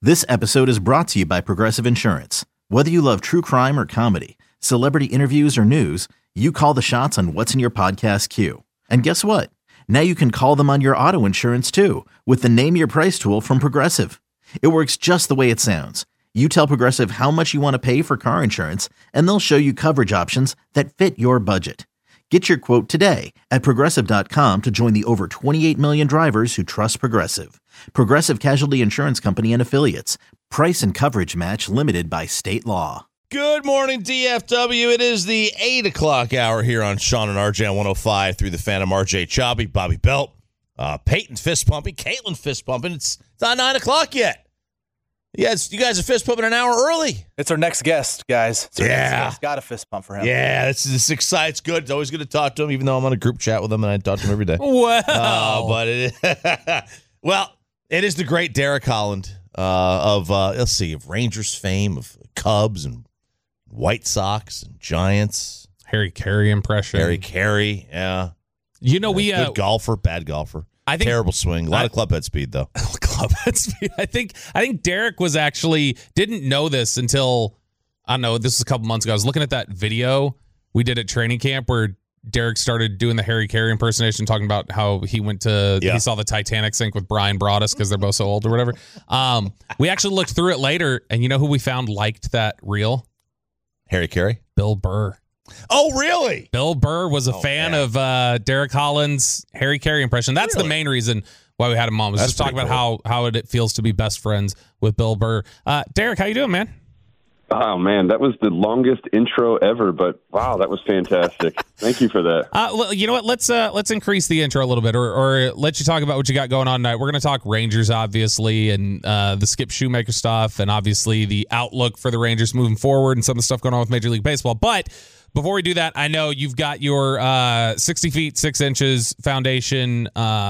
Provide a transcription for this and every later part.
This episode is brought to you by Progressive Insurance. Whether you love true crime or comedy, celebrity interviews or news, you call the shots on what's in your podcast queue. And guess what? Now you can call them on your auto insurance too with the Name Your Price tool from Progressive. It works just the way it sounds. You tell Progressive how much you want to pay for car insurance, and they'll show you coverage options that fit your budget. Get your quote today at Progressive.com to join the over 28 million drivers who trust Progressive. Progressive Casualty Insurance Company and Affiliates. Price and coverage match limited by state law. Good morning, DFW. It is the 8 o'clock hour here on Sean and RJ on 105 through the Phantom. RJ Choppy, Bobby Belt, Peyton fist pumping, Caitlin fist pumping. It's not 9 o'clock yet. You guys are fist pumping an hour early. It's our next guest, guys. Got a fist pump for him. Yeah, this excites. Good. It's always good to talk to him, even though I'm on a group chat with him and I talk to him every day. Well, It is the great Derek Holland of Rangers fame, of Cubs and White Sox and Giants. Harry Carey impression. Harry Carey, yeah. Good golfer, bad golfer. I think terrible swing. A lot of clubhead speed, though. Clubhead speed. I think Derek was didn't know this until, I don't know, this was a couple months ago. I was looking at that video we did at training camp where Derek started doing the Harry Carey impersonation, talking about how he he saw the Titanic sink with Brian Broaddus because they're both so old or whatever. We actually looked through it later, and you know who we found liked that reel? Harry Carey? Bill Burr. Oh, really? Bill Burr was a fan of Derek Holland's Harry Carey impression. That's the main reason why we had him on. Was just talking about how it feels to be best friends with Bill Burr. Derek, how you doing, man? Oh, man, that was the longest intro ever, but wow, that was fantastic. Thank you for that. You know what? Let's increase the intro a little bit, or let you talk about what you got going on tonight. We're going to talk Rangers, obviously, and the Skip Shoemaker stuff, and obviously the outlook for the Rangers moving forward and some of the stuff going on with Major League Baseball. But before we do that, I know you've got your 60 feet, 6 inches foundation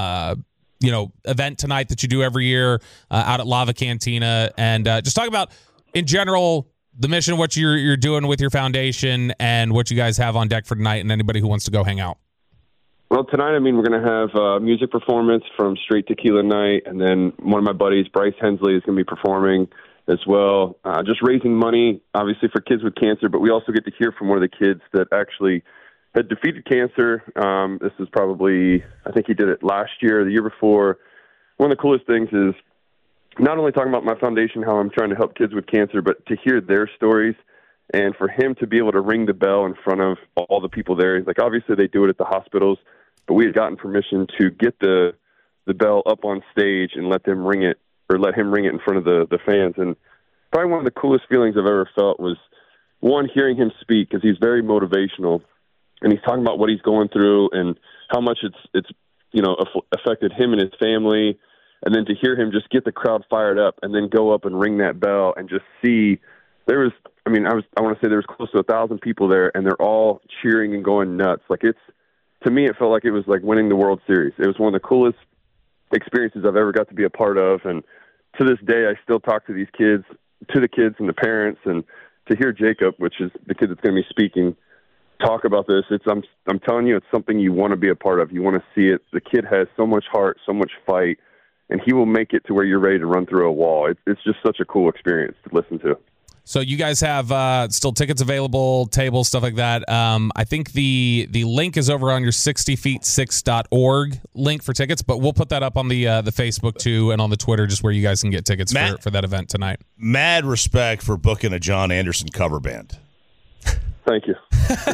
event tonight that you do every year out at Lava Cantina. And just talk about, in general, the mission, what you're doing with your foundation and what you guys have on deck for tonight and anybody who wants to go hang out. Well, tonight, we're going to have a music performance from Straight Tequila Night, and then one of my buddies, Bryce Hensley, is going to be performing as well. Just raising money, obviously, for kids with cancer, but we also get to hear from one of the kids that actually had defeated cancer. This is probably, I think he did it last year or the year before. One of the coolest things is not only talking about my foundation, how I'm trying to help kids with cancer, but to hear their stories and for him to be able to ring the bell in front of all the people there. Like, obviously they do it at the hospitals, but we had gotten permission to get the bell up on stage and let him ring it in front of the fans. And probably one of the coolest feelings I've ever felt was, one, hearing him speak, because he's very motivational and he's talking about what he's going through and how much it's affected him and his family. And then to hear him just get the crowd fired up and then go up and ring that bell and just see I want to say there was close to 1,000 people there, and they're all cheering and going nuts. To me, it felt like it was like winning the World Series. It was one of the coolest experiences I've ever got to be a part of. And to this day, I still talk to the kids and the parents, and to hear Jacob, which is the kid that's going to be speaking, talk about this. I'm telling you, it's something you want to be a part of. You want to see it. The kid has so much heart, so much fight, and he will make it to where you're ready to run through a wall. It's just such a cool experience to listen to. So you guys have still tickets available, tables, stuff like that. I think the link is over on your 60feet6.org link for tickets, but we'll put that up on the Facebook too and on the Twitter, just where you guys can get tickets for that event tonight. Mad respect for booking a John Anderson cover band. Thank you.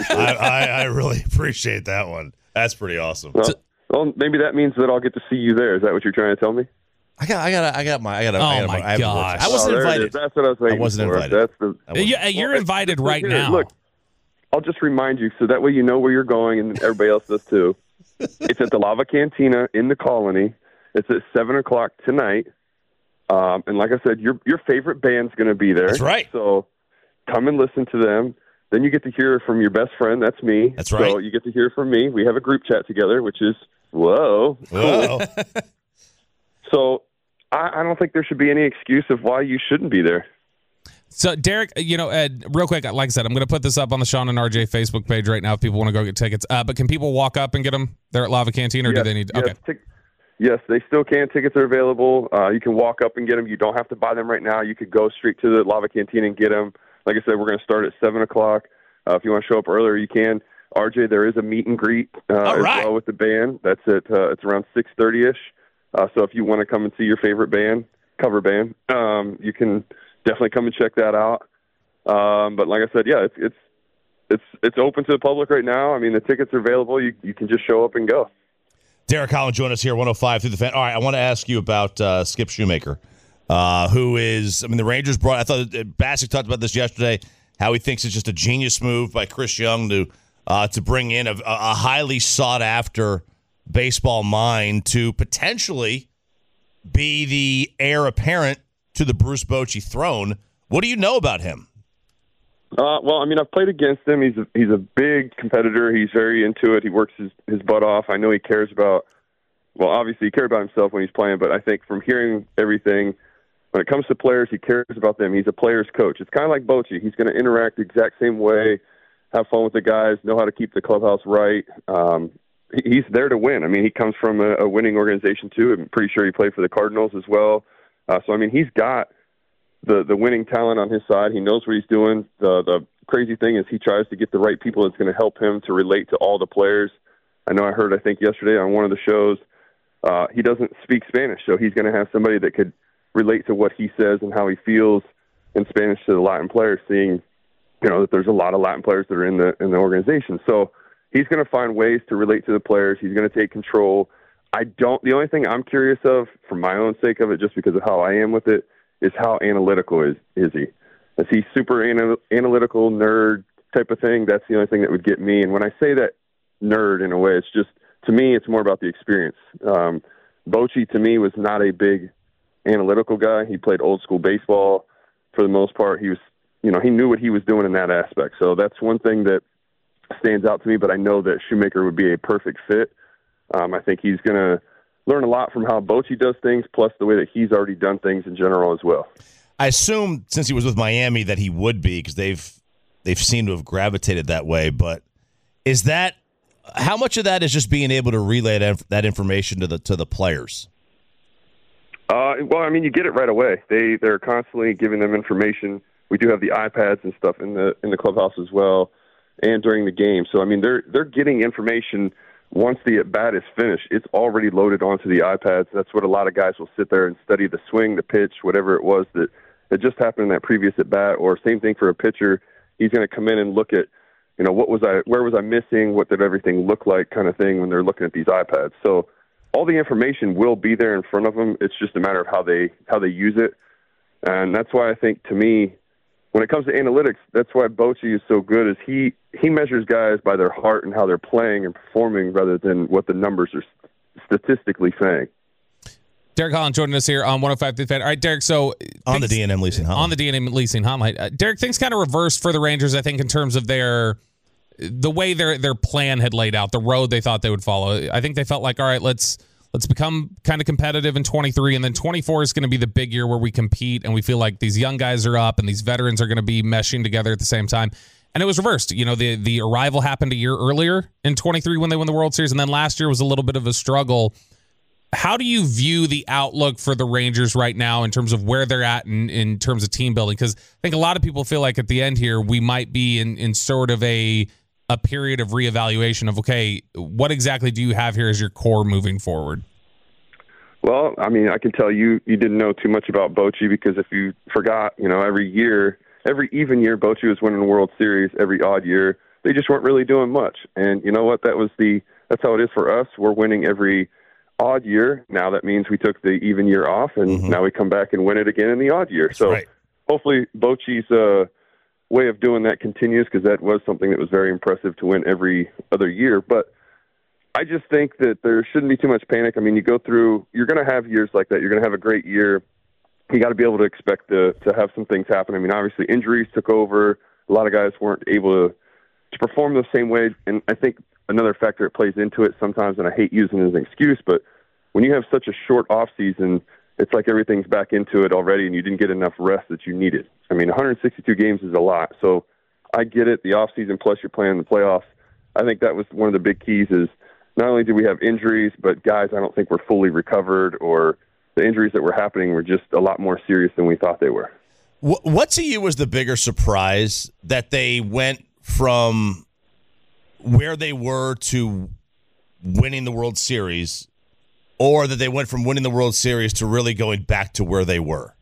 I really appreciate that one. That's pretty awesome. Well, maybe that means that I'll get to see you there. Is that what you're trying to tell me? I got my. Oh my gosh! I wasn't invited. That's what I was saying. I wasn't invited. You're invited right now. Look, I'll just remind you so that way you know where you're going, and everybody else does too. It's at the Lava Cantina in the Colony. It's at 7:00 tonight. And like I said, your favorite band's going to be there. That's right. So come and listen to them. Then you get to hear from your best friend. That's me. That's right. So you get to hear from me. We have a group chat together, which is, whoa. So I don't think there should be any excuse of why you shouldn't be there. So, Derek, real quick, like I said, I'm going to put this up on the Sean and RJ Facebook page right now if people want to go get tickets. But can people walk up and get them there at Lava Cantina, or do they need? Okay. Yes, they still can. Tickets are available. You can walk up and get them. You don't have to buy them right now. You could go straight to the Lava Cantina and get them. Like I said, we're going to start at 7 o'clock. If you want to show up earlier, you can. RJ, there is a meet and greet as well with the band. That's at it's around 6:30ish. So if you want to come and see your favorite band, cover band, you can definitely come and check that out. But like I said, yeah, it's open to the public right now. I mean, the tickets are available. You can just show up and go. Derek Holland joined us here, 105 through the fan. All right, I want to ask you about Skip Shoemaker, who is, I mean, the Rangers brought, I thought Bassick talked about this yesterday, how he thinks it's just a genius move by Chris Young to bring in a highly sought-after baseball mind to potentially be the heir apparent to the Bruce Bochy throne. What do you know about him? Well, I mean, I've played against him. He's a big competitor. He's very into it. He works his butt off. I know he cares about, well, obviously he cares about himself when he's playing, but I think from hearing everything, when it comes to players, he cares about them. He's a player's coach. It's kind of like Bochy. He's going to interact the exact same way, have fun with the guys, know how to keep the clubhouse right. He's there to win. I mean, he comes from a winning organization, too. I'm pretty sure he played for the Cardinals as well. So, I mean, he's got the winning talent on his side. He knows what he's doing. The crazy thing is he tries to get the right people that's going to help him to relate to all the players. I know I think yesterday on one of the shows, he doesn't speak Spanish, so he's going to have somebody that could relate to what he says and how he feels in Spanish to the Latin players, seeing, that there's a lot of Latin players that are in the organization. So he's going to find ways to relate to the players. He's going to take control. The only thing I'm curious of, for my own sake of it, just because of how I am with it, is how analytical is he? Is he super analytical, nerd type of thing? That's the only thing that would get me. And when I say that nerd in a way, it's just, to me, it's more about the experience. Bochy, to me, was not a big analytical guy. He played old school baseball for the most part. He was, he knew what he was doing in that aspect. So that's one thing that stands out to me, but I know that Shoemaker would be a perfect fit. I think he's going to learn a lot from how Bochy does things, plus the way that he's already done things in general as well. I assume since he was with Miami that he would be, because they've seemed to have gravitated that way. But is that, how much of that is just being able to relay that information to the players? Well, I mean, you get it right away. They're constantly giving them information. We do have the iPads and stuff in the clubhouse as well, and during the game. So I mean, they're getting information. Once the at-bat is finished, it's already loaded onto the iPads. That's what a lot of guys will sit there and study, the swing, the pitch, whatever it was that just happened in that previous at-bat. Or same thing for a pitcher. He's going to come in and look at, where was I missing? What did everything look like, kind of thing, when they're looking at these iPads. So all the information will be there in front of them. It's just a matter of how they use it. And that's why I think, to me, when it comes to analytics, that's why Bochy is so good, is he measures guys by their heart and how they're playing and performing rather than what the numbers are statistically saying. Derek Holland joining us here on 105 through the Fan. All right, Derek, so on the D&M Leasing Hotline. On the D&M Leasing Hotline. Derek, things kind of reversed for the Rangers, I think, in terms of the way their plan had laid out, the road they thought they would follow. I think they felt like, all right, let's become kind of competitive in 23, and then 24 is going to be the big year where we compete, and we feel like these young guys are up and these veterans are going to be meshing together at the same time. And it was reversed. The arrival happened a year earlier in 23 when they won the World Series, and then last year was a little bit of a struggle. How do you view the outlook for the Rangers right now in terms of where they're at in terms of team building? Because I think a lot of people feel like at the end here we might be in sort of a period of reevaluation of, okay, what exactly do you have here as your core moving forward? Well, I mean, I can tell you didn't know too much about Bochy, because if you forgot, every even year, Bochy was winning the World Series. Every odd year, they just weren't really doing much. And you know what? That's how it is for us. We're winning every odd year. Now that means we took the even year off, and now we come back and win it again in the odd year. So hopefully Bochy's way of doing that continues, because that was something that was very impressive to win every other year. But I just think that there shouldn't be too much panic. I mean, you're going to have years like that. You're going to have a great year. You got to be able to expect to have some things happen. I mean, obviously injuries took over. A lot of guys weren't able to perform the same way. And I think another factor that plays into it sometimes, and I hate using it as an excuse, but when you have such a short off season, it's like everything's back into it already, and you didn't get enough rest that you needed. I mean, 162 games is a lot. So I get it. The off season plus you're playing the playoffs. I think that was one of the big keys, is not only did we have injuries, but guys I don't think were fully recovered, or the injuries that were happening were just a lot more serious than we thought they were. What to you was the bigger surprise, that they went from where they were to winning the World Series, or that they went from winning the World Series to really going back to where they were?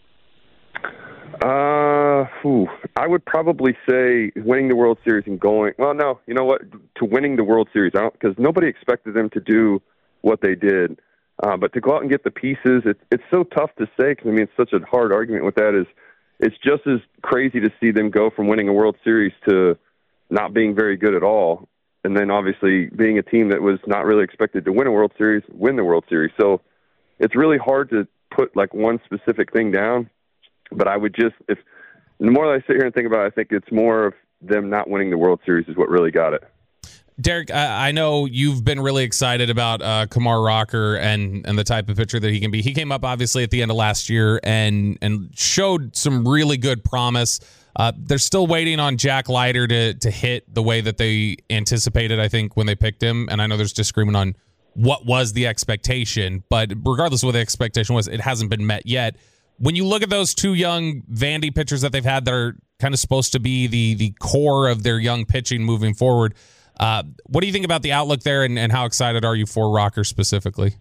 I would probably say winning the World Series and going, well, no, you know what, to winning the World Series, because nobody expected them to do what they did. But to go out and get the pieces, it's so tough to say, because, I mean, it's such a hard argument with that. It's just as crazy to see them go from winning a World Series to not being very good at all, and then obviously being a team that was not really expected to win a World Series, win the World Series. So it's really hard to put like one specific thing down. But I would just, if the more that I sit here and think about it, I think it's more of them not winning the World Series is what really got it. Derek, I know you've been really excited about Kumar Rocker and the type of pitcher that he can be. He came up obviously at the end of last year and showed some really good promise. They're still waiting on Jack Leiter to hit the way that they anticipated, I think, when they picked him. And I know there's disagreement on what was the expectation, but regardless of what the expectation was, it hasn't been met yet. When you look at those two young Vandy pitchers that they've had that are kind of supposed to be the core of their young pitching moving forward, what do you think about the outlook there, and how excited are you for Rocker specifically?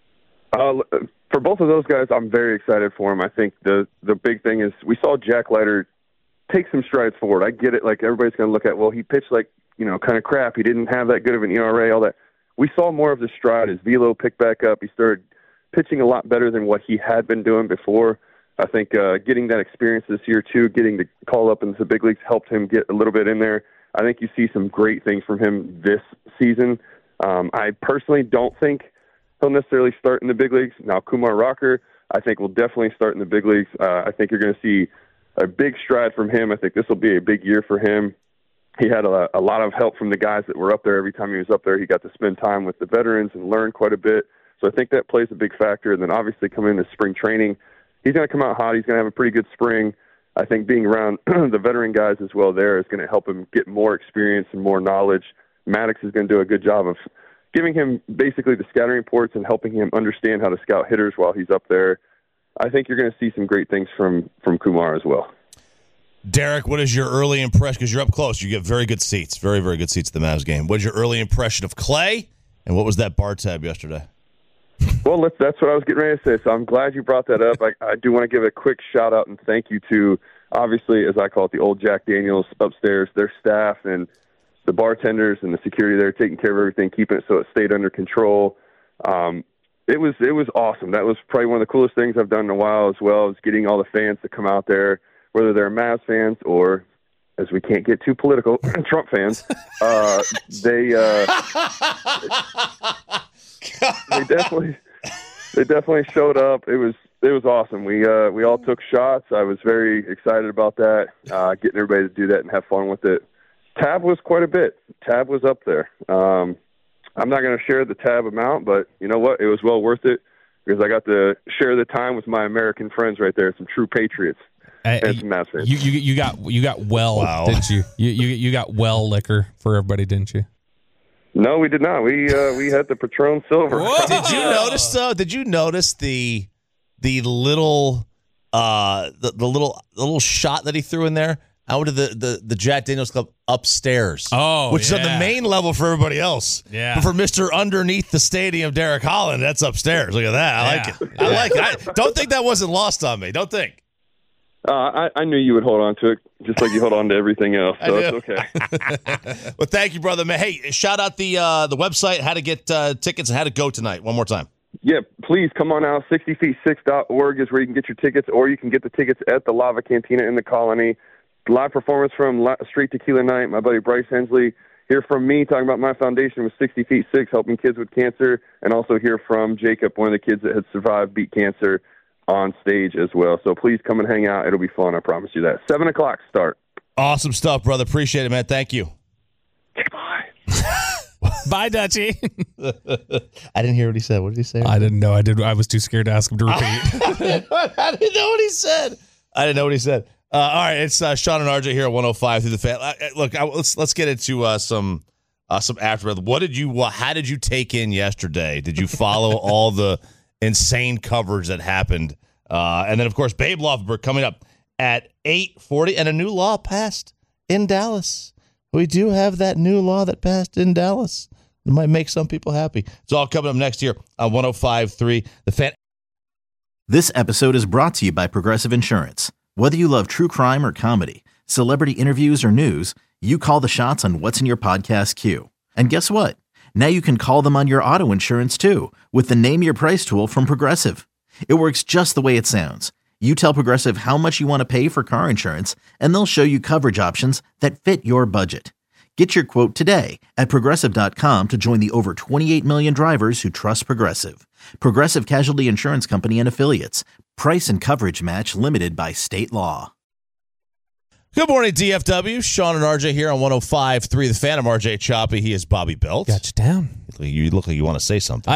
For both of those guys, I'm very excited for them. I think the big thing is we saw Jack Leiter take some strides forward. I get it. Like, everybody's going to look at, well, he pitched like, kind of crap. He didn't have that good of an ERA, all that. We saw more of the stride. His velo picked back up. He started pitching a lot better than what he had been doing before. I think getting that experience this year, too, getting the call up into the big leagues helped him get a little bit in there. I think you see some great things from him this season. I personally don't think he'll necessarily start in the big leagues. Now, Kumar Rocker, I think, will definitely start in the big leagues. I think you're going to see a big stride from him. I think this will be a big year for him. He had a lot of help from the guys that were up there. Every time he was up there, he got to spend time with the veterans and learn quite a bit. So I think that plays a big factor. And then obviously coming into spring training, he's going to come out hot. He's going to have a pretty good spring. I think being around the veteran guys as well there is going to help him get more experience and more knowledge. Maddox is going to do a good job of giving him basically the scouting reports and helping him understand how to scout hitters while he's up there. I think you're going to see some great things from Kumar as well. Derek, what is your early impression? Because you're up close. You get very good seats, very, very good seats at the Mavs game. What is your early impression of Clay, and what was that bar tab yesterday? Well, that's what I was getting ready to say, so I'm glad you brought that up. I do want to give a quick shout-out and thank you to, obviously, as I call it, the old Jack Daniels upstairs, their staff and the bartenders and the security there taking care of everything, keeping it so it stayed under control. It was awesome. That was probably one of the coolest things I've done in a while as well, is getting all the fans to come out there, whether they're Mavs fans or, as we can't get too political, Trump fans. They definitely showed up. It was awesome. We all took shots. I was very excited about that, getting everybody to do that and have fun with it. Tab was quite a bit. Tab was up there. I'm not going to share the tab amount, but you know what? It was well worth it because I got to share the time with my American friends right there, some true patriots. And some Mavs fans. You got well, wow. Didn't you? You got well liquor for everybody, didn't you? No, we did not. We had the Patron Silver. Did you notice though? Did you notice the little the little shot that he threw in there out of the Jack Daniels Club upstairs? Oh, which is on the main level for everybody else. Yeah. But for Mr. Underneath the Stadium, Derek Holland, that's upstairs. Look at that. I like it. I like it. I don't think that wasn't lost on me. Don't think. I knew you would hold on to it, just like you hold on to everything else, so it's okay. Well, thank you, brother. Man, hey, shout out the website, how to get tickets, and how to go tonight. One more time. Yeah, please come on out. 60feet6.org is where you can get your tickets, or you can get the tickets at the Lava Cantina in the Colony. Live performance from Street Tequila Night. My buddy Bryce Hensley. Hear from me talking about my foundation with 60 Feet 6, helping kids with cancer, and also hear from Jacob, one of the kids that had survived, beat cancer, on stage as well. So please come and hang out. It'll be fun. I promise you that. 7:00 start. Awesome stuff, brother. Appreciate it, man. Thank you. Bye. Bye, Dutchie. I didn't hear what he said. What did he say? I didn't know. I was too scared to ask him to repeat. I didn't know what he said. All right, it's Sean and RJ here at 105 through the fan. Look, let's get into some some aftermath. How did you take in yesterday? Did you follow all the insane coverage that happened? And then, of course, Babe Loffenberg coming up at 8:40, and a new law passed in Dallas. We do have that new law that passed in Dallas. It might make some people happy. It's all coming up next year on 105.3 The Fan. This episode is brought to you by Progressive Insurance. Whether you love true crime or comedy, celebrity interviews or news, you call the shots on what's in your podcast queue. And guess what? Now you can call them on your auto insurance too with the Name Your Price tool from Progressive. It works just the way it sounds. You tell Progressive how much you want to pay for car insurance, and they'll show you coverage options that fit your budget. Get your quote today at Progressive.com to join the over 28 million drivers who trust Progressive. Progressive Casualty Insurance Company and Affiliates. Price and coverage match limited by state law. Good morning, DFW. Sean and RJ here on 105.3 The Fan. I'm RJ Choppy. He is Bobby Belt. Got you down. You look like you want to say something.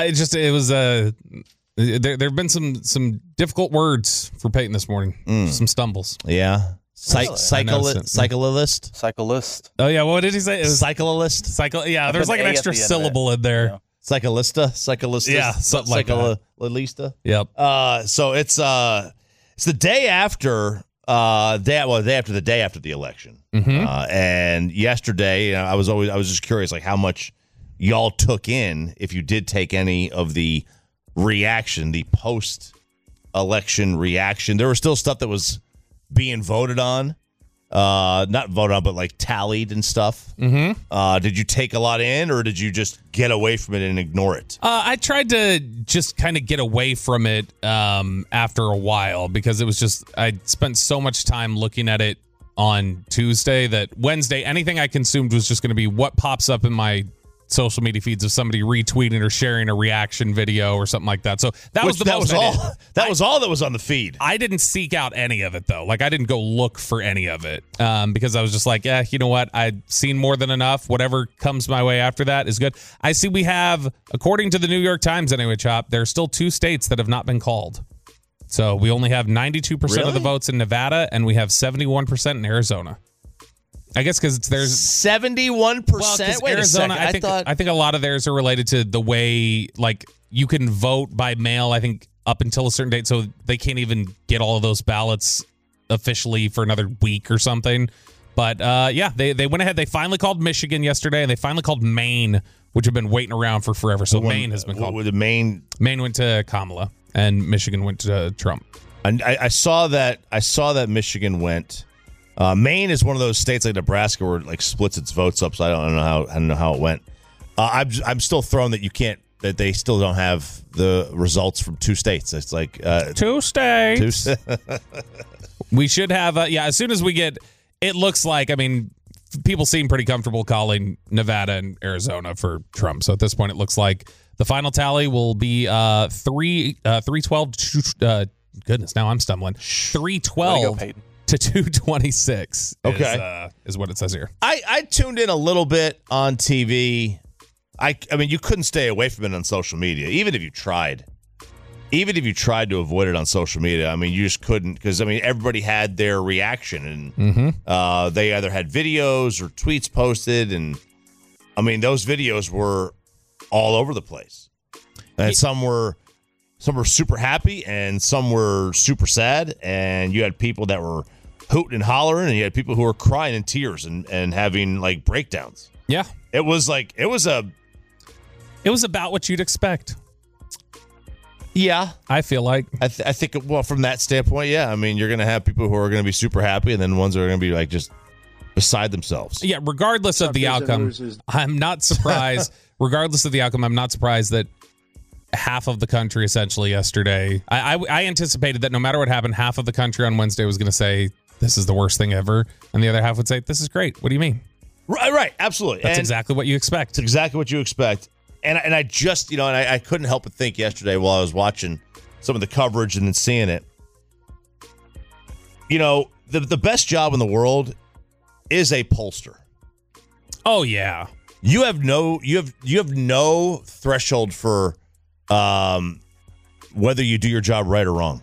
There have been some difficult words for Peyton this morning. Some stumbles. Yeah. Cyclist. Cyclist. Oh yeah, what did he say? Cyclist. Yeah, there's like an extra syllable in there. Yeah. Cyclista. Yeah, something like that. Cyclista. Yep. So it's the day after the day after the election. Mm-hmm. And yesterday, I was just curious, like how much y'all took in, if you did take any of the reaction, the post-election reaction. There was still stuff that was being voted on, not voted on, but like tallied and stuff. Mm-hmm. Did you take a lot in, or did you just get away from it and ignore it? I tried to just kind of get away from it after a while, because it was just, I spent so much time looking at it on Tuesday that Wednesday, anything I consumed was just going to be what pops up in my social media feeds of somebody retweeting or sharing a reaction video or something like that. So that was all. That was all that was on the feed. I didn't seek out any of it though. Like I didn't go look for any of it because I was just like, yeah, you know what? I've seen more than enough. Whatever comes my way after that is good. I see we have, according to the New York Times anyway, Chop, there are still 2 states that have not been called. So we only have 92% of the votes in Nevada, and we have 71% in Arizona. I guess because there's 71%. Well, wait Arizona, a second. I think a lot of theirs are related to the way, like, you can vote by mail, I think, up until a certain date, so they can't even get all of those ballots officially for another week or something. But yeah, they went ahead. They finally called Michigan yesterday, and they finally called Maine, which have been waiting around for forever. So Maine has been called. Maine went to Kamala, and Michigan went to Trump. And I saw that Michigan went. Maine is one of those states like Nebraska where it like splits its votes up. So I don't know how it went. I'm still thrown that they still don't have the results from 2 states. It's like 2 states. We should have. As soon as we get, it looks like. I mean, people seem pretty comfortable calling Nevada and Arizona for Trump. So at this point, it looks like the final tally will be 312. Goodness, now I'm stumbling. 312 to 226. Is what it says here. I tuned in a little bit on TV. I mean, you couldn't stay away from it on social media, even if you tried. Even if you tried to avoid it on social media, I mean, you just couldn't, because, I mean, everybody had their reaction, and they either had videos or tweets posted, and, I mean, those videos were all over the place. And some were super happy, and some were super sad, and you had people that were hooting and hollering, and you had people who were crying in tears and having, like, breakdowns. Yeah. It was about what you'd expect. Yeah, I feel like. I think, well, from that standpoint, yeah. I mean, you're going to have people who are going to be super happy, and then ones that are going to be, like, just beside themselves. Yeah, regardless of the outcome, I'm not surprised. Regardless of the outcome, I'm not surprised that half of the country essentially yesterday, I anticipated that no matter what happened, half of the country on Wednesday was going to say, this is the worst thing ever, and the other half would say, this is great. What do you mean? Right, absolutely. That's exactly what you expect. It's exactly what you expect. And I just, and I couldn't help but think yesterday while I was watching some of the coverage and then seeing it, the best job in the world is a pollster. Oh yeah. You have no threshold for whether you do your job right or wrong.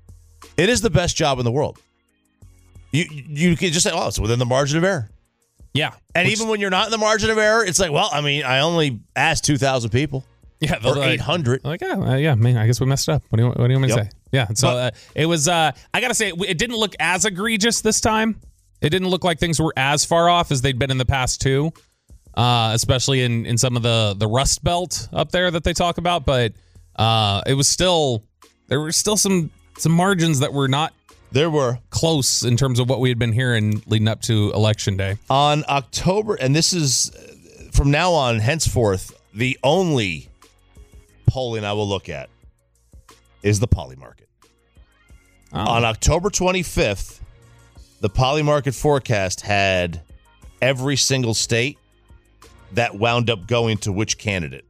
It is the best job in the world. You can just say, oh, it's within the margin of error. Yeah. And even when you're not in the margin of error, it's like, well, I mean, I only asked 2,000 people. Yeah, or 800. Like, yeah, man, I guess we messed up. What do you want me to say? Yeah, so it was, I got to say, it didn't look as egregious this time. It didn't look like things were as far off as they'd been in the past two, especially in some of the Rust Belt up there that they talk about. But it was still, there were still some margins that were not close in terms of what we had been hearing leading up to Election Day. On October, and this is from now on, henceforth, the only polling I will look at is the Poly Market. Oh. On October 25th, the Poly Market forecast had every single state that wound up going to which candidate.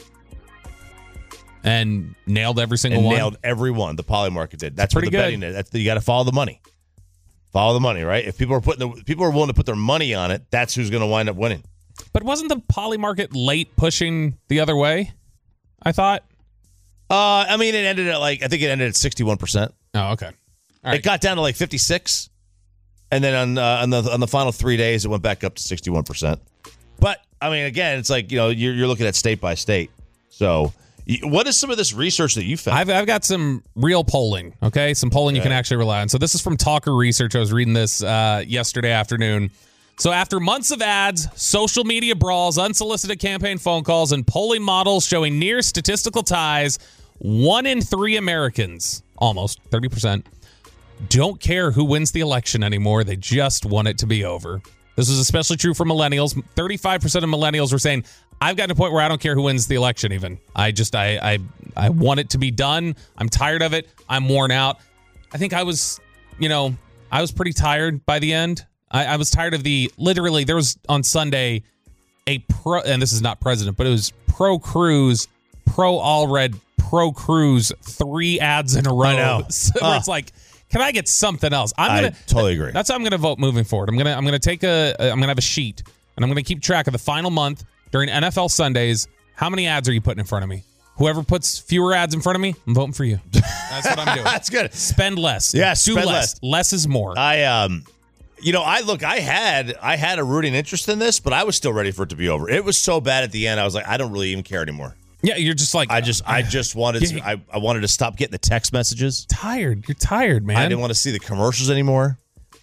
And nailed every single one? Nailed every one. The Poly Market did. That's pretty where the betting is. You got to follow the money. Follow the money, right? If people are willing to put their money on it, that's who's going to wind up winning. But wasn't the Poly Market late pushing the other way? I thought. I mean, it ended at I think it ended at 61%. Oh, okay. All right. It got down to 56, and then on the final 3 days, it went back up to 61%. But I mean, again, it's like you're looking at state by state. So, what is some of this research that you found? I've got some real polling. Okay, some polling you can actually rely on. So this is from Talker Research. I was reading this yesterday afternoon. So after months of ads, social media brawls, unsolicited campaign phone calls, and polling models showing near statistical ties, 1 in 3 Americans, almost 30%, don't care who wins the election anymore. They just want it to be over. This was especially true for millennials. 35% of millennials were saying, I've gotten to a point where I don't care who wins the election even. I want it to be done. I'm tired of it. I'm worn out. I think I was pretty tired by the end. I was tired of literally, there was on Sunday and this is not president, but it was pro Cruz, pro Allred, pro Cruz, 3 ads in a row. I know. Where it's like, can I get something else? I totally agree. That's how I'm gonna vote moving forward. I'm gonna have a sheet and I'm gonna keep track of the final month during NFL Sundays. How many ads are you putting in front of me? Whoever puts fewer ads in front of me, I'm voting for you. That's what I'm doing. That's good. Spend less. Yeah, do spend less. Less is more. I had a rooting interest in this, but I was still ready for it to be over. It was so bad at the end. I was like, I don't really even care anymore. Yeah, you're just like, I just wanted to, I wanted to stop getting the text messages. Tired. You're tired, man. I didn't want to see the commercials anymore.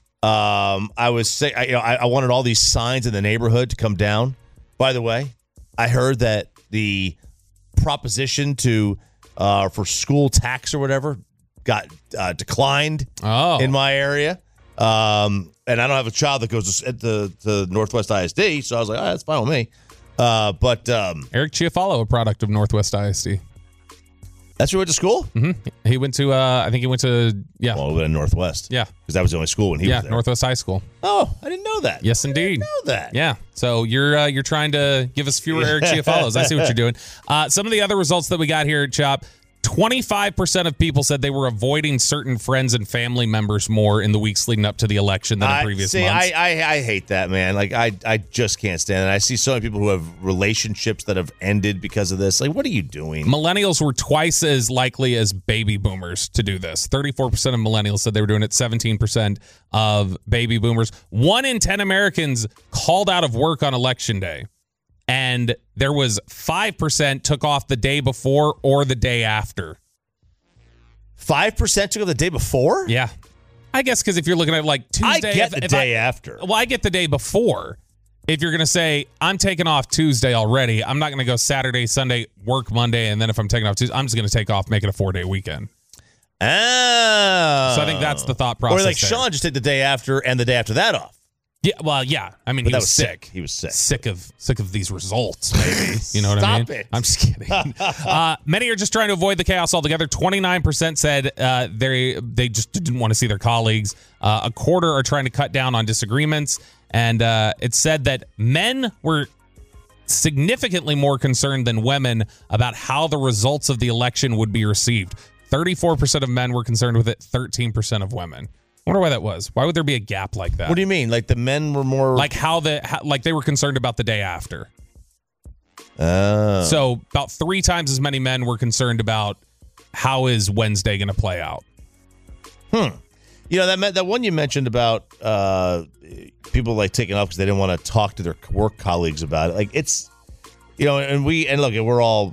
I was sick. I wanted all these signs in the neighborhood to come down. By the way, I heard that the proposition for school tax or whatever got declined in my area. And I don't have a child that goes to Northwest ISD, so I was like, that's fine with me. But Eric Chiafalo, a product of Northwest ISD. That's where he went to school? Mm-hmm. He went to, I think he went to, yeah. Well, we went to Northwest. Yeah. Because that was the only school when he was there. Northwest High School. Oh, I didn't know that. Yes, indeed. I didn't know that. Yeah. So you're trying to give us fewer Eric Chiafalos. I see what you're doing. Some of the other results that we got here at Chop. 25% of people said they were avoiding certain friends and family members more in the weeks leading up to the election than in previous months. I hate that, man. Like, I just can't stand it. I see so many people who have relationships that have ended because of this. Like, what are you doing? Millennials were twice as likely as baby boomers to do this. 34% of millennials said they were doing it. 17% of baby boomers. 1 in 10 Americans called out of work on Election Day. And there was 5% took off the day before or the day after. 5% took off the day before? Yeah. I guess because if you're looking at like Tuesday. I get the day after. Well, I get the day before. If you're going to say, I'm taking off Tuesday already, I'm not going to go Saturday, Sunday, work Monday, and then if I'm taking off Tuesday, I'm just going to take off, make it a 4-day weekend. Oh. So I think that's the thought process. Or like there. Sean just take the day after and the day after that off. Yeah, well, yeah. I mean, he was sick. He was sick. Sick of these results, maybe. You know what I mean? Stop it. I'm just kidding. Many are just trying to avoid the chaos altogether. 29% said they just didn't want to see their colleagues. A quarter are trying to cut down on disagreements. And it said that men were significantly more concerned than women about how the results of the election would be received. 34% of men were concerned with it, 13% of women. I wonder why that was. Why would there be a gap like that? What do you mean? Like the men were more like like they were concerned about the day after. Oh. So about 3 times as many men were concerned about how is Wednesday going to play out. You know, that one you mentioned about people like taking off because they didn't want to talk to their work colleagues about it. Like it's, you know, and look, we're all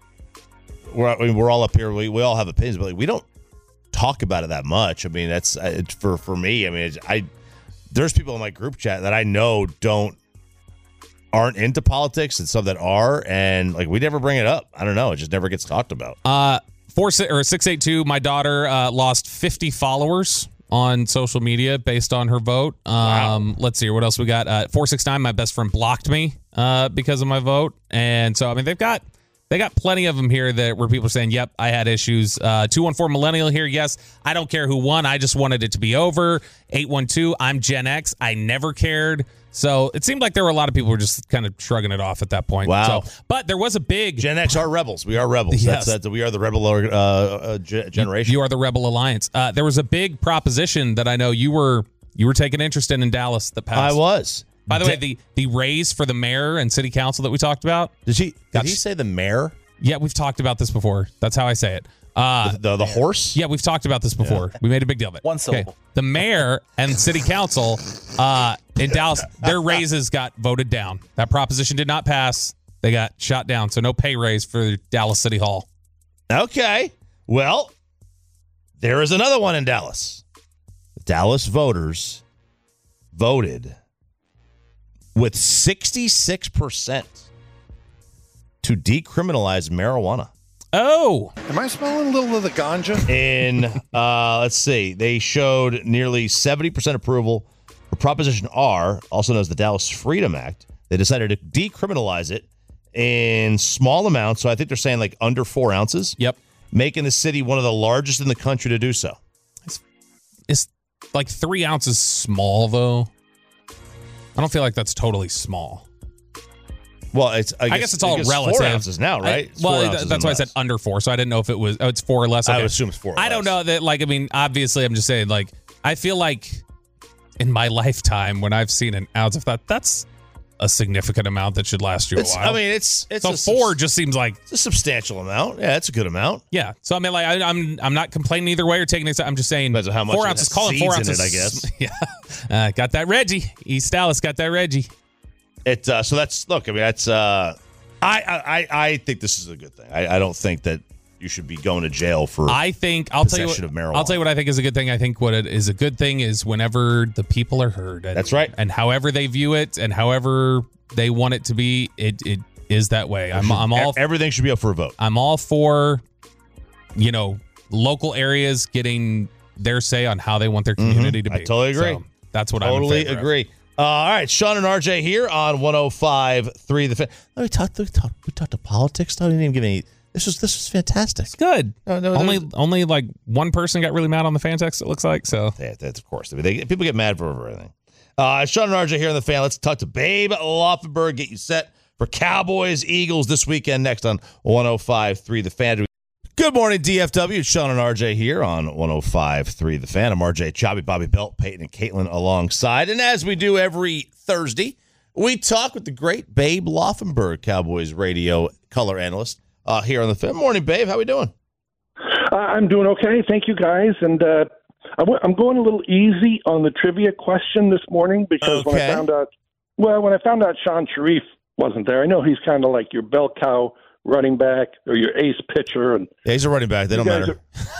up here. We all have opinions, but like we don't talk about it that much. I mean, that's for me. I mean, there's people in my group chat that I know aren't into politics and some that are, and like we never bring it up. I don't know. It just never gets talked about. 682. My daughter lost 50 followers on social media based on her vote. Wow. Let's see here. What else we got? 469. My best friend blocked me because of my vote, and so I mean they got plenty of them here where people are saying, "Yep, I had issues." 214 millennial here. Yes, I don't care who won. I just wanted it to be over. 812. I'm Gen X. I never cared. So it seemed like there were a lot of people who were just kind of shrugging it off at that point. Wow. So, but there was a big Gen X are rebels. We are rebels. Yes. We are the rebel generation. You are the Rebel Alliance. There was a big proposition that I know you were taking interest in Dallas that passed. I was. By the way, the raise for the mayor and city council that we talked about. Did he say the mayor? Yeah, we've talked about this before. That's how I say it. The horse? Yeah, we've talked about this before. Yeah. We made a big deal of it. One syllable. Okay. The mayor and city council in Dallas, their raises got voted down. That proposition did not pass. They got shot down. So no pay raise for Dallas City Hall. Okay. Well, there is another one in Dallas. Dallas voters voted with 66% to decriminalize marijuana. Oh. Am I smelling a little of the ganja? Let's see. They showed nearly 70% approval for Proposition R, also known as the Dallas Freedom Act. They decided to decriminalize it in small amounts. So I think they're saying like under 4 ounces. Yep. Making the city one of the largest in the country to do so. It's like 3 ounces small, though. I don't feel like that's totally small. Well, I guess it's all relative. 4 ounces now, right? That's why I said under 4, so I didn't know if it was. Oh, it's 4 or less. Okay. I would assume it's 4 or I don't know that. Like, I mean, obviously, I'm just saying. Like, I feel like in my lifetime, when I've seen an ounce, I've thought that's a significant amount that should last you a while. I mean, it's so 4 just seems like it's a substantial amount. Yeah, it's a good amount. Yeah. So I mean, like, I'm not complaining either way or taking it. I'm just saying depends on how much 4 ounces. Call it 4 ounces. I guess. Yeah. Got that Reggie. East Dallas got that Reggie. So that's look. I mean, that's. I think this is a good thing. I don't think that you should be going to jail for. I'll tell you of marijuana. I'll tell you what I think is a good thing. I think what it is a good thing is whenever the people are heard. And, that's right. And however they view it and however they want it to be, it is that way. I'm all. Everything should be up for a vote. I'm all for, local areas getting their say on how they want their community to be. I totally agree. So that's what totally I'm agree. All right, Sean and RJ here on 105.3 The Fan. We talked to politics. I didn't even give any. This was fantastic. It's good. Only like one person got really mad on the fan text. It looks like so. That's of course. I mean, people get mad for everything. Sean and RJ here on The Fan. Let's talk to Babe Laufenberg. Get you set for Cowboys Eagles this weekend next on 105.3 The Fan. Good morning, DFW. It's Sean and RJ here on 105.3 The Fan. I'm RJ Choppy, Bobby Belt, Peyton, and Caitlin alongside. And as we do every Thursday, we talk with the great Babe Laufenberg, Cowboys radio color analyst here on The Fan. Morning, Babe. How we doing? I'm doing okay. Thank you, guys. And I'm going a little easy on the trivia question this morning because when I found out Sean Sharif wasn't there, I know he's kind of like your bell cow running back or your ace pitcher. And yeah, he's a running back. They don't matter.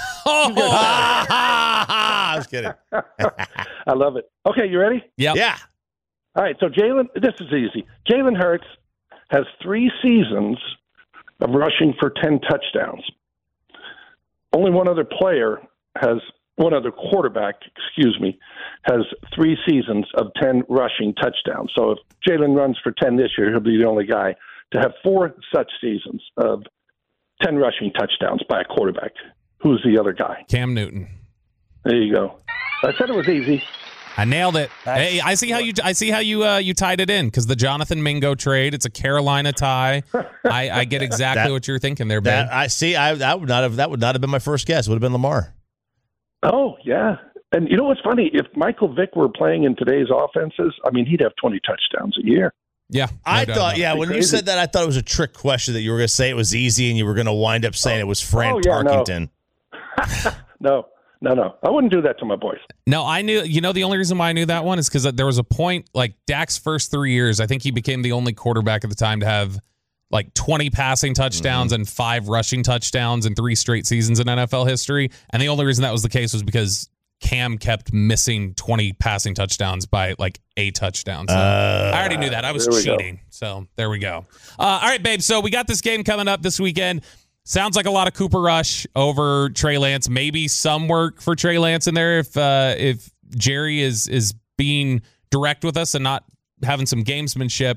I was kidding. I love it. Okay, you ready? Yep. Yeah. All right, so this is easy. Jalen Hurts has 3 seasons of rushing for 10 touchdowns. Only one other quarterback, has 3 seasons of 10 rushing touchdowns. So if Jalen runs for 10 this year, he'll be the only guy to have 4 such seasons of 10 rushing touchdowns by a quarterback. Who's the other guy? Cam Newton. There you go. I said it was easy. I nailed it. Hey, I see how you tied it in because the Jonathan Mingo trade. It's a Carolina tie. I get exactly what you're thinking there, Ben. That would not have been my first guess. It would have been Lamar. Oh yeah, and you know what's funny? If Michael Vick were playing in today's offenses, I mean, he'd have 20 touchdowns a year. Yeah, I thought. Yeah, when you said that, I thought it was a trick question that you were going to say it was easy, and you were going to wind up saying it was Fran Tarkenton. No, No. I wouldn't do that to my boys. No, I knew, the only reason why I knew that one is because there was a point, like Dak's first 3 years, I think he became the only quarterback at the time to have like 20 passing touchdowns and 5 rushing touchdowns in 3 straight seasons in NFL history. And the only reason that was the case was because Cam kept missing 20 passing touchdowns by like a touchdown. So I already knew that. I was cheating. So there we go. All right, babe. So we got this game coming up this weekend. Sounds like a lot of Cooper Rush over Trey Lance. Maybe some work for Trey Lance in there if Jerry is being direct with us and not having some gamesmanship.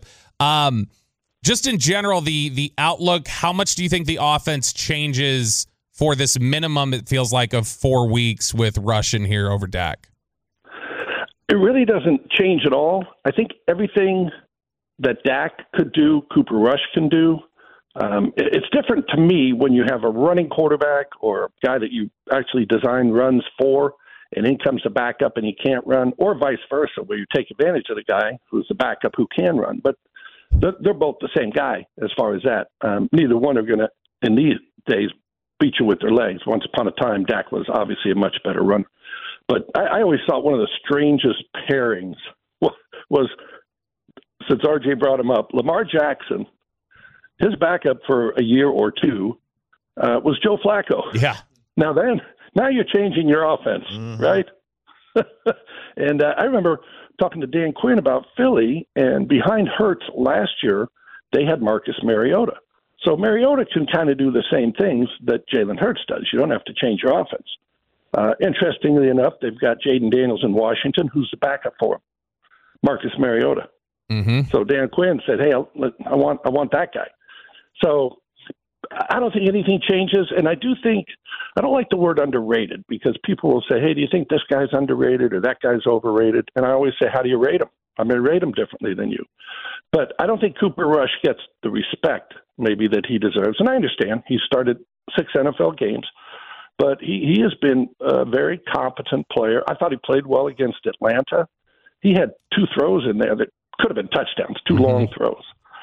Just in general, the outlook, how much do you think the offense changes for this minimum, it feels like, of 4 weeks with Rush in here over Dak? It really doesn't change at all. I think everything that Dak could do, Cooper Rush can do. It's different to me when you have a running quarterback or a guy that you actually design runs for, and in comes the backup and he can't run, or vice versa, where you take advantage of the guy who's the backup who can run. But they're both the same guy as far as that. Neither one are going to, in these days, beat you with their legs. Once upon a time, Dak was obviously a much better runner. But I always thought one of the strangest pairings was, since RJ brought him up, Lamar Jackson, his backup for a year or two was Joe Flacco. Yeah. Now you're changing your offense, right? And I remember talking to Dan Quinn about Philly, and behind Hurts last year, they had Marcus Mariota. So Mariota can kind of do the same things that Jalen Hurts does. You don't have to change your offense. Interestingly enough, they've got Jaden Daniels in Washington, who's the backup for him, Marcus Mariota. Mm-hmm. So Dan Quinn said, "Hey, I want that guy." So I don't think anything changes, and I don't like the word underrated, because people will say, "Hey, do you think this guy's underrated or that guy's overrated?" And I always say, "How do you rate him?" I'm going to rate him differently than you. But I don't think Cooper Rush gets the respect maybe that he deserves. And I understand he started 6 NFL games, but he has been a very competent player. I thought he played well against Atlanta. He had 2 throws in there that could have been touchdowns, 2 long throws.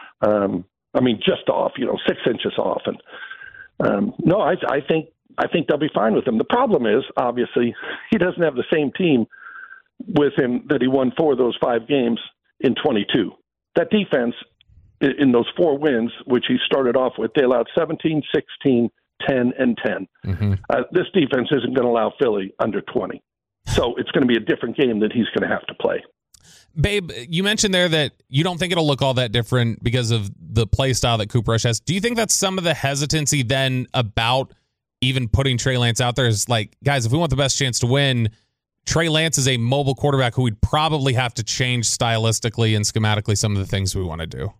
Just off, 6 inches off. And no, I think they'll be fine with him. The problem is, obviously, he doesn't have the same team with him that he won 4 of those 5 games in 22. That defense, in those 4 wins, which he started off with, they allowed 17, 16, 10, and 10. Mm-hmm. This defense isn't going to allow Philly under 20. So it's going to be a different game that he's going to have to play. Babe, you mentioned there that you don't think it'll look all that different because of the play style that Cooper Rush has. Do you think that's some of the hesitancy then about even putting Trey Lance out there? Is like, guys, if we want the best chance to win, Trey Lance is a mobile quarterback who we'd probably have to change stylistically and schematically some of the things we want to do.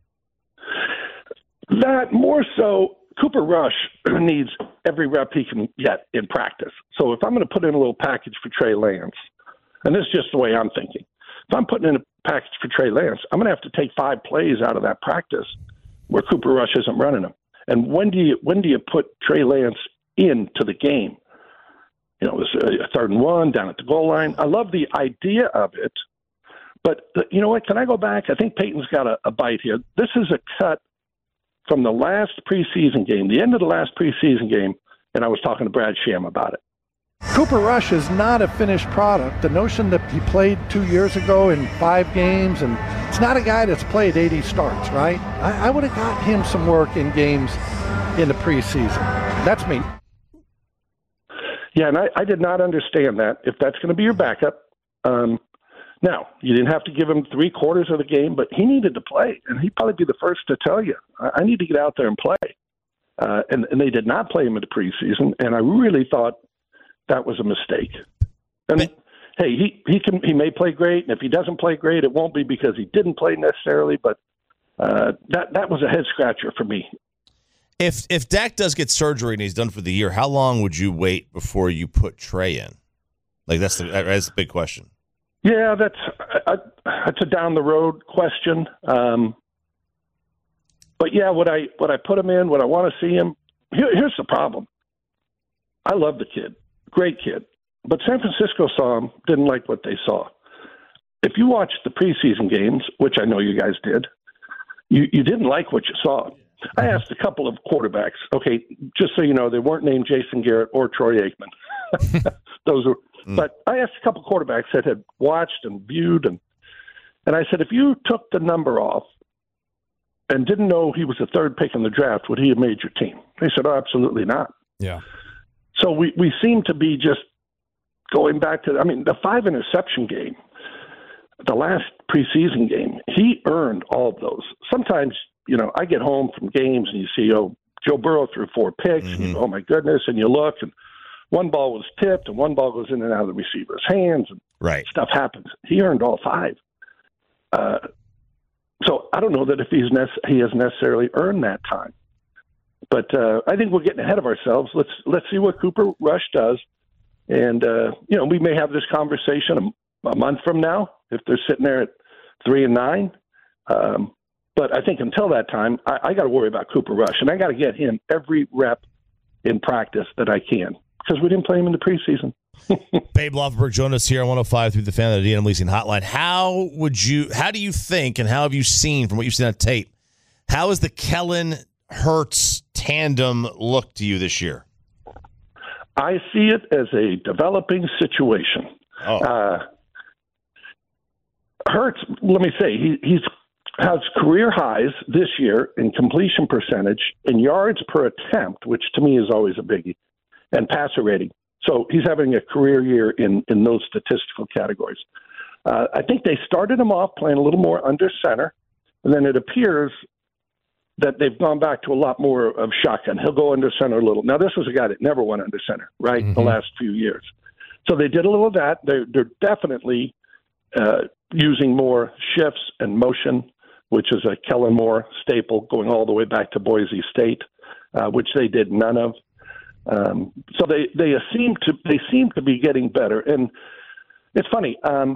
That more so, Cooper Rush needs every rep he can get in practice. So if I'm going to put in a little package for Trey Lance, and this is just the way I'm thinking, if I'm putting in a package for Trey Lance, I'm going to have to take 5 plays out of that practice where Cooper Rush isn't running them. And when do you put Trey Lance into the game? It was a 3rd and 1 down at the goal line. I love the idea of it, but you know what? Can I go back? I think Peyton's got a bite here. This is a cut from the last preseason game, the end of the last preseason game, and I was talking to Brad Sham about it. Cooper Rush is not a finished product. The notion that he played 2 years ago in 5 games, and it's not a guy that's played 80 starts, right? I would have got him some work in games in the preseason. That's me. Yeah, and I did not understand that. If that's going to be your backup, now, you didn't have to give him 3/4 of the game, but he needed to play, and he'd probably be the first to tell you, I need to get out there and play. And they did not play him in the preseason, and I really thought that was a mistake. And hey, he may play great, and if he doesn't play great, it won't be because he didn't play necessarily, but that was a head scratcher for me. If Dak does get surgery and he's done for the year, how long would you wait before you put Trey in? Like that's the big question. Yeah, that's a down the road question. But yeah, would I put him in? Would I want to see him? Here's the problem. I love the kid, great kid, but San Francisco saw him, didn't like what they saw. If you watched the preseason games, which I know you guys did, you didn't like what you saw. I asked a couple of quarterbacks. Okay, just so you know, they weren't named Jason Garrett or Troy Aikman. Those were, but I asked a couple of quarterbacks that had watched and viewed, and I said, if you took the number off and didn't know he was the third pick in the draft, would he have made your team? They said, oh, absolutely not. Yeah. So we seem to be just going back to, the 5 interception game, the last preseason game, he earned all of those. Sometimes, I get home from games and you see, Joe Burrow threw 4 picks, and you go, oh my goodness, and you look, and one ball was tipped, and one ball goes in and out of the receiver's hands, and stuff happens. He earned all 5. So I don't know that if he has necessarily earned that time. But I think we're getting ahead of ourselves. Let's see what Cooper Rush does. And, we may have this conversation a month from now if they're sitting there at 3-9. But I think until that time, I got to worry about Cooper Rush. And I got to get him every rep in practice that I can because we didn't play him in the preseason. Babe Loffenberg joined us here on 105 through the Fan of the D&M Leasing Hotline. How do you think, and how have you seen from what you've seen on tape, how has the Kellen Hurts tandem look to you this year? I see it as a developing situation. Hurts, let me say, he's has career highs this year in completion percentage and yards per attempt, which to me is always a biggie, and passer rating. So he's having a career year in those statistical categories. I think they started him off playing a little more under center, and then it appears that they've gone back to a lot more of shotgun. He'll go under center a little. Now, this was a guy that never went under center, right, the last few years. So they did a little of that. They're definitely using more shifts and motion, which is a Kellen Moore staple going all the way back to Boise State, which they did none of. So they seem to be getting better. And it's funny.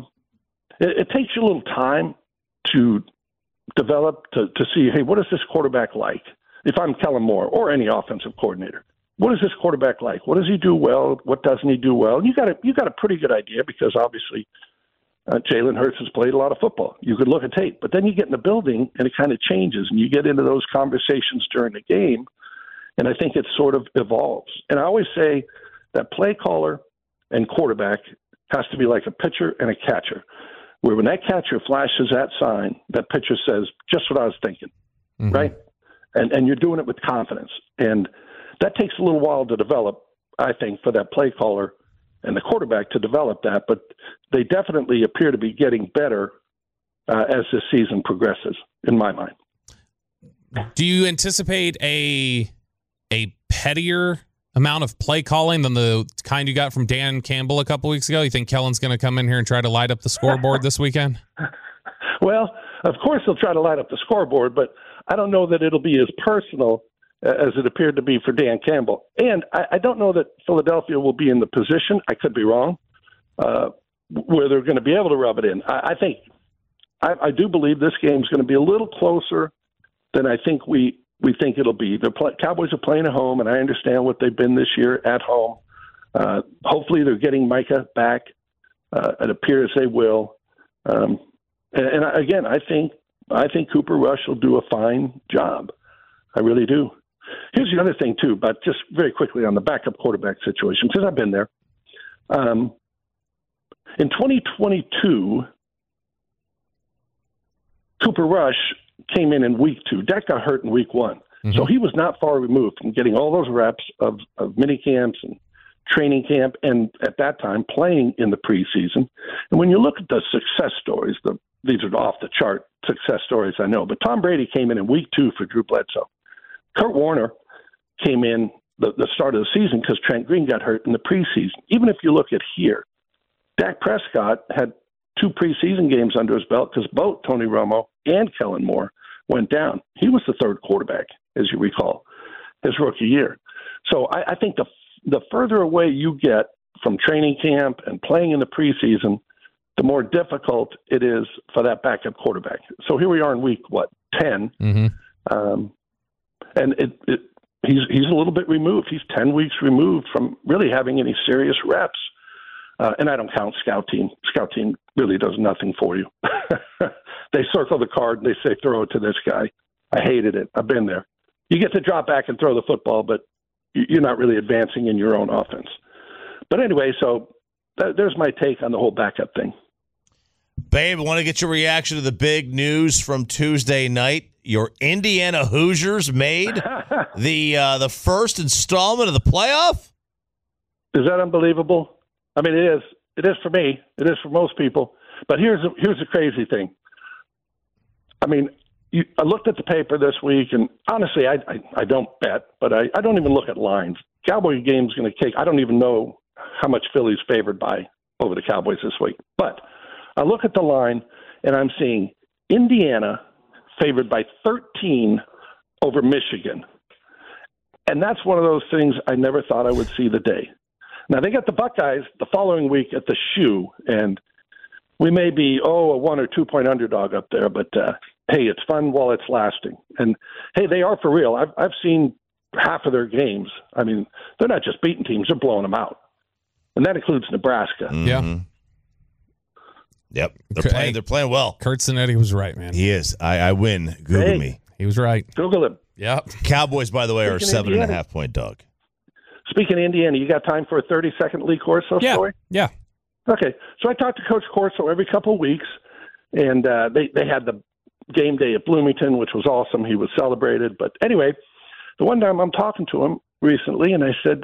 It takes you a little time to develop to see, hey, what is this quarterback like? If I'm Kellen Moore or any offensive coordinator, what is this quarterback like? What does he do well? What doesn't he do well? And you got a pretty good idea because obviously Jalen Hurts has played a lot of football. You could look at tape, but then you get in the building and it kind of changes, and you get into those conversations during the game, and I think it sort of evolves. And I always say that play caller and quarterback has to be like a pitcher and a catcher, where when that catcher flashes that sign, that pitcher says, just what I was thinking, right? And you're doing it with confidence. And that takes a little while to develop, I think, for that play caller and the quarterback to develop that. But they definitely appear to be getting better as this season progresses, in my mind. Do you anticipate a pettier amount of play calling than the kind you got from Dan Campbell a couple weeks ago? You think Kellen's going to come in here and try to light up the scoreboard this weekend? Well, of course he'll try to light up the scoreboard, but I don't know that it'll be as personal as it appeared to be for Dan Campbell. And I don't know that Philadelphia will be in the position, I could be wrong, where they're going to be able to rub it in. I do believe this game's going to be a little closer than I think we think it'll be. The Cowboys are playing at home, and I understand what they've been this year at home. Hopefully they're getting Micah back. It appears they will. And again, I think Cooper Rush will do a fine job. I really do. Here's the other thing, too, but just very quickly on the backup quarterback situation, because I've been there. In 2022, Cooper Rush came in week 2. Dak got hurt in week 1. So he was not far removed from getting all those reps of mini camps and training camp, and at that time playing in the preseason. And when you look at the success stories, these are off the chart success stories, I know, but Tom Brady came in week 2 for Drew Bledsoe. Kurt Warner came in the start of the season because Trent Green got hurt in the preseason. Even if you look at here, Dak Prescott had 2 preseason games under his belt because both Tony Romo and Kellen Moore went down. He was the third quarterback, as you recall, his rookie year. So I think the further away you get from training camp and playing in the preseason, the more difficult it is for that backup quarterback. So here we are in week, 10? And he's a little bit removed. He's 10 weeks removed from really having any serious reps. And I don't count scout team. Scout team really does nothing for you. They circle the card and they say, throw it to this guy. I hated it. I've been there. You get to drop back and throw the football, but you're not really advancing in your own offense. But anyway, so there's my take on the whole backup thing. Babe, I want to get your reaction to the big news from Tuesday night. Your Indiana Hoosiers made the first installment of the playoff? Is that unbelievable? I mean, it is. It is for me. It is for most people. But here's the crazy thing. I mean, I looked at the paper this week, and honestly, I don't bet, but I don't even look at lines. Cowboy game's going to take. I don't even know how much Philly's favored by over the Cowboys this week. But I look at the line, and I'm seeing Indiana favored by 13 over Michigan. And that's one of those things I never thought I would see the day. Now, they got the Buckeyes the following week at the Shoe, and we may be, a 1 or 2 point underdog up there, but hey, it's fun while it's lasting. And, hey, they are for real. I've seen half of their games. I mean, they're not just beating teams, they're blowing them out. And that includes Nebraska. Mm-hmm. Yeah. Yep. They're playing well. Kurt Cinetti was right, man. He is. I win. Google me. He was right. Google him. Yep. Cowboys, by the way, are a 7.5 point dog. Speaking of Indiana, you got time for a 30-second Lee Corso story? Yeah. Okay. So I talk to Coach Corso every couple of weeks, and they had the game day at Bloomington, which was awesome. He was celebrated. But anyway, the one time I'm talking to him recently, and I said,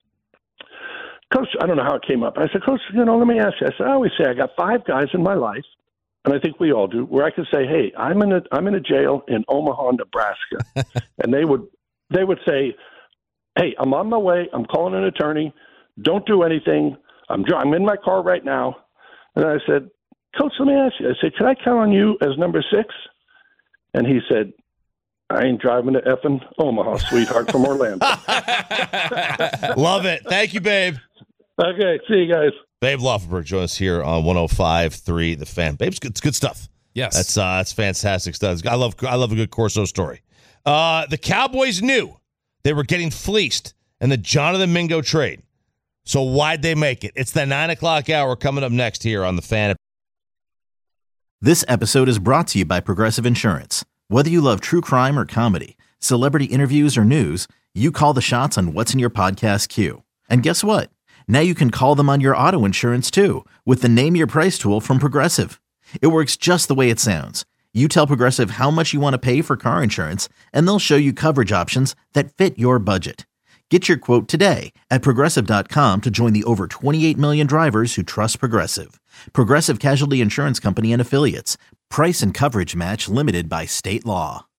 Coach, I don't know how it came up. I said, Coach, let me ask you. I said, I always say I got 5 guys in my life, and I think we all do, where I could say, hey, I'm in a jail in Omaha, Nebraska. And they would say, hey, I'm on my way. I'm calling an attorney. Don't do anything. I'm in my car right now. And I said, Coach, let me ask you. I said, can I count on you as number 6? And he said, I ain't driving to effing Omaha, sweetheart, from Orlando. Love it. Thank you, babe. Okay, see you guys. Babe Laufenberg joins us here on 105.3 The Fan. Babe's good. It's good stuff. Yes, that's fantastic stuff. I love a good Corso story. The Cowboys knew they were getting fleeced in the Jonathan Mingo trade. So why'd they make it? It's the 9 o'clock hour coming up next here on The Fan. This episode is brought to you by Progressive Insurance. Whether you love true crime or comedy, celebrity interviews or news, you call the shots on what's in your podcast queue. And guess what? Now you can call them on your auto insurance too with the Name Your Price tool from Progressive. It works just the way it sounds. You tell Progressive how much you want to pay for car insurance, and they'll show you coverage options that fit your budget. Get your quote today at Progressive.com to join the over 28 million drivers who trust Progressive. Progressive Casualty Insurance Company and Affiliates. Price and coverage match limited by state law.